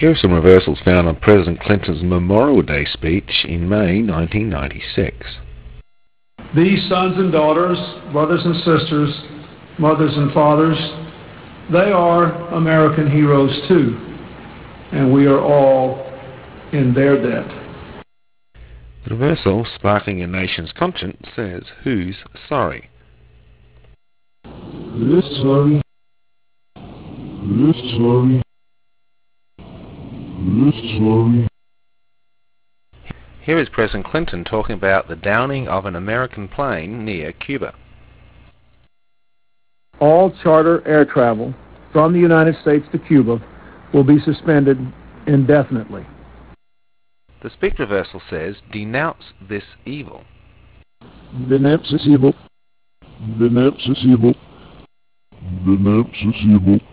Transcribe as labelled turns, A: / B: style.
A: Here are some reversals found on President Clinton's Memorial Day speech in May 1996.
B: These sons and daughters, brothers and sisters, mothers and fathers, they are American heroes too, and we are all in their debt.
A: The reversal, sparking a nation's conscience, says, "Who's sorry?"
C: Who's sorry? Who's sorry? Who's sorry?
A: Here is President Clinton talking about the downing of an American plane near Cuba.
B: All charter air travel from the United States to Cuba will be suspended indefinitely.
A: The speech reversal says, "Denounce this evil."
C: Denounce this evil. Denounce this evil. Denounce this evil.